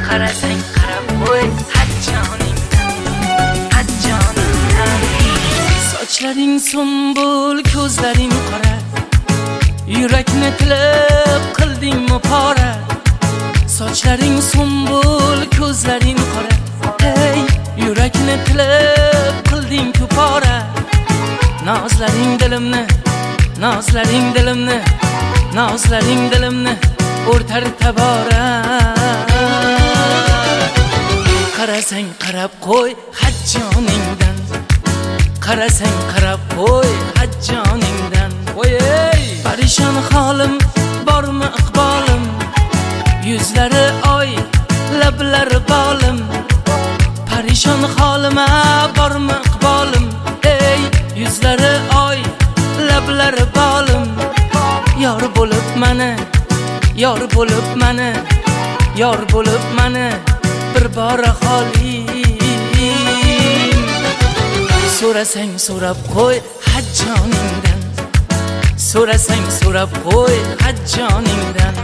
qarasang qarab qo'y hajjoningdan. Sochlaring sumbul, ko'zlaring qora, yurakni tilib qildingmi pora. Sochlaring sumbul, ko'zlaring qora, hey, yurakni tilib qilding-ku pora. Nozlaring dilimni, nozlaring dilimni, nozlaring dilimni o'rtar tabora. Qarasang qarab qo'y hajjoningdan, qarasang qarab qo'y hajjoningdan. Voy, parishon holim bormi iqbolim, yuzlari oy, lablari bolim. Parishon holima bormi iqbolim, ey, yuzlari oy, lablari bolim. Yor bo'lib mani, yor bo'lib mani, yor bo'lib mani bir bora holim. So'rasang so'rab qo'y hajjoningdan, so'rasang so'rab qo'y hajjoningdan.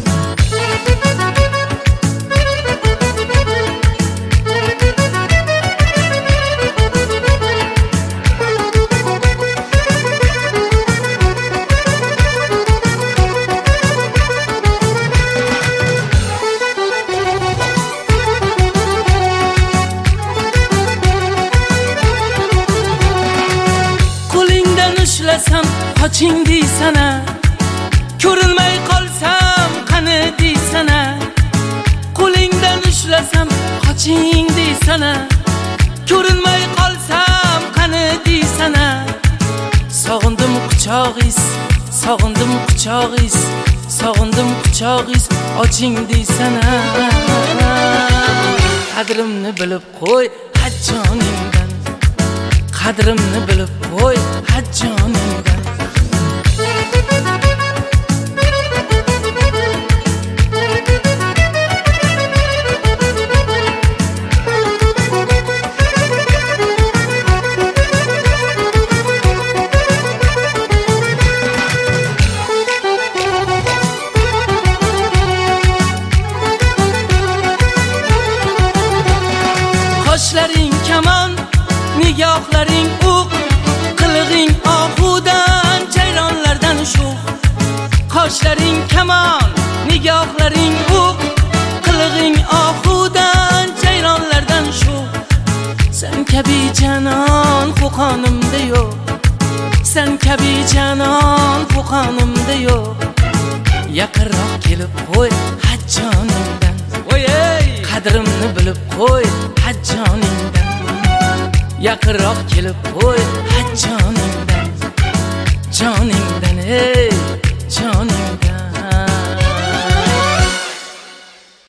Qoching deysana, ko'rinmay qolsam qani deysana. Qo'lingdan ushlasam qoching deysana, ko'rinmay qolsam qani deysana. Sog'indim quchog'ingiz, sog'indim quchog'ingiz, sog'indim quchog'ingiz oching deysana. Qadrimni bilib qo'y hajjoningdan, qadrimni bilib qo'y hajjoningdan. Qoshlaring kamon, nigohlaring o'q, qilig'ing ohudan jayronlardan sho'x. Qoshlaring kamon, nigohlaring o'q, qilig'ing ohudan jayronlardan sho'x. Sen kabi janon qo'qonimda yo'q, sen kabi janon qo'qonimda yo'q. Yaqinroq kelib qo'y hajjoningdan, voy, qadrimni bilib qo'y hajjoningdan. Yaqinroq kelib qo'y hajjoningdan, joningdan, ey.